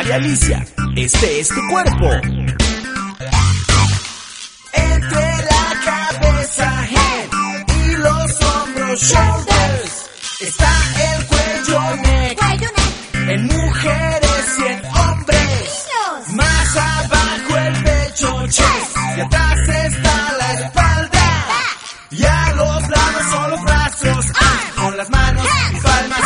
María Alicia, este es tu cuerpo. Entre la cabeza, head, y los hombros, shoulders, está el cuello, neck, en mujeres y en hombres. Más abajo el pecho, chest, y atrás está la espalda. Y a los lados son los brazos, con las manos y palmas